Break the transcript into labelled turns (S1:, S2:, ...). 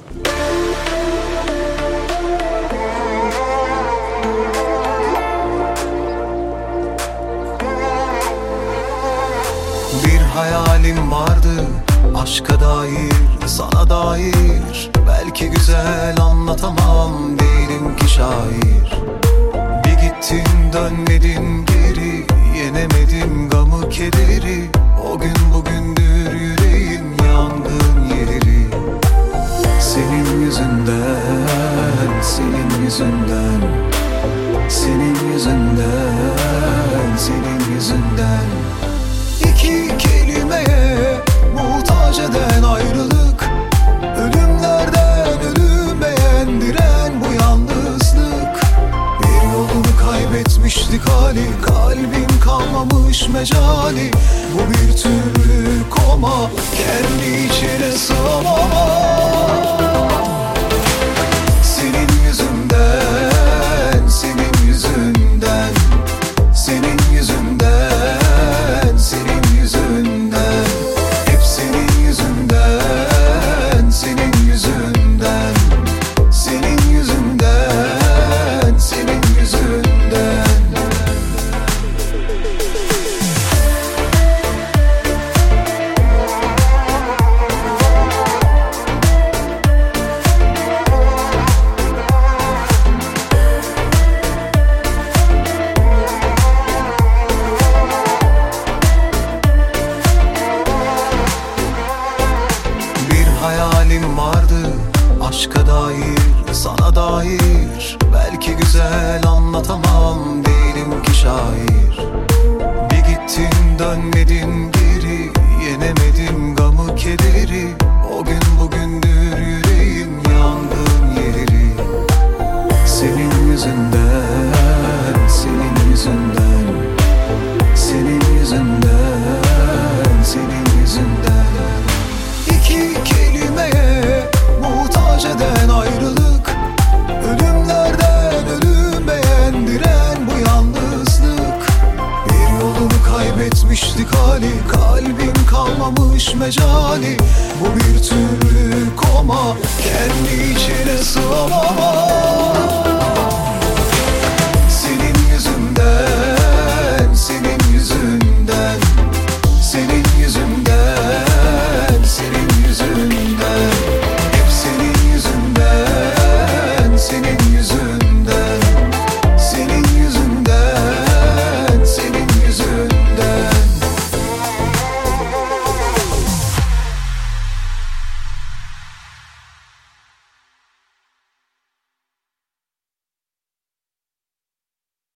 S1: Bir hayalim vardı, aşka dair, sana dair. Belki güzel anlatamam, değilim ki şair. Bir gittin dönmedin geri, yenemedim gamı kederi. O gün bugündür yüreğim yangın yeri. Senin yüzünden, senin yüzünden, senin yüzünden, senin yüzünden. İki kelimeye muhtaç eden ayrılık, ölümlerden ölüm beğendiren bu yalnızlık. Bir yolunu kaybetmiştik hali, kalbim kalmamış mecali. Bu bir türlü koma, kendi içine sığamama. Senin yüzünden, senin yüzünden, senin yüzünden, senin yüzünden. Hep senin yüzünden, senin yüzünden, senin yüzünden, senin yüzünden. Hayalim vardı, aşka dair, sana dair. Belki güzel anlatamam, değilim ki şair. Bir gittin dönmedin geri, yenemedim gamı kederi. O gün bugündür yüreğim yangın yeri. Senin yüzünden, senin yüzünden, senin yüzünden, senin yüzünden. İki kelimeye muhtaç eden ayrılık, ölümlerden ölüm beğendiren bu yalnızlık. Bir yolunu kaybetmiştik hali, kalbim kalmamış mecali. Bu bir türlü koma, kendi içine sığamama.